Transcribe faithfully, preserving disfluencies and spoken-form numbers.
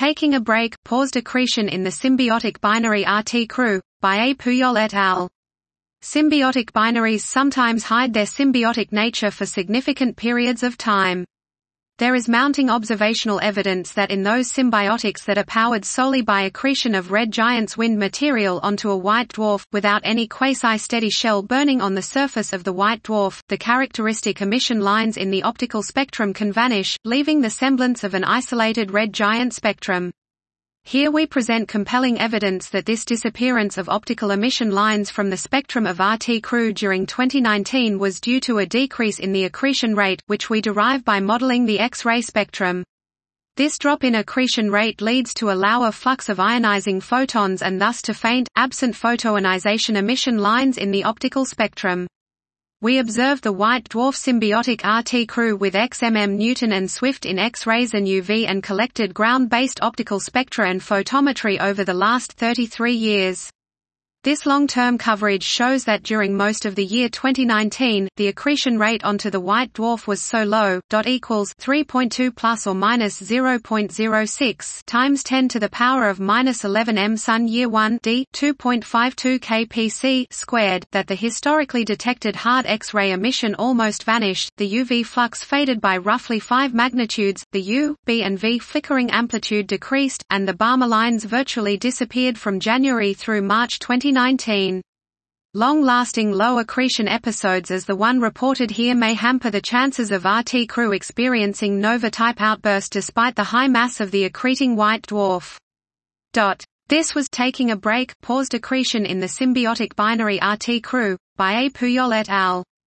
Taking a break, paused accretion in the symbiotic binary R T C R U, by A. Puyol et al. Symbiotic binaries sometimes hide their symbiotic nature for significant periods of time. There is mounting observational evidence that in those symbiotics that are powered solely by accretion of red giant's wind material onto a white dwarf, without any quasi-steady shell burning on the surface of the white dwarf, the characteristic emission lines in the optical spectrum can vanish, leaving the semblance of an isolated red giant spectrum. Here we present compelling evidence that this disappearance of optical emission lines from the spectrum of R T C R U during twenty nineteen was due to a decrease in the accretion rate, which we derive by modeling the X-ray spectrum. This drop in accretion rate leads to a lower flux of ionizing photons and thus to faint, absent photoionization emission lines in the optical spectrum. We observed the white dwarf symbiotic R T C R U with X M M Newton and Swift in X-rays and U V and collected ground-based optical spectra and photometry over the last thirty-three years. This long-term coverage shows that during most of the year twenty nineteen, the accretion rate onto the white dwarf was so low, equals three point two plus or minus zero point zero six times ten to the power of minus eleven m sun year one d two point five two k p c squared, that the historically detected hard X-ray emission almost vanished, the U V flux faded by roughly five magnitudes, the U, B and V flickering amplitude decreased, and the Balmer lines virtually disappeared from January through March twenty nineteen. Long-lasting low accretion episodes as the one reported here may hamper the chances of R T C R U experiencing nova-type outburst despite the high mass of the accreting white dwarf. This was Taking a Break, Paused Accretion in the Symbiotic Binary R T C R U, by A. Puyol et al.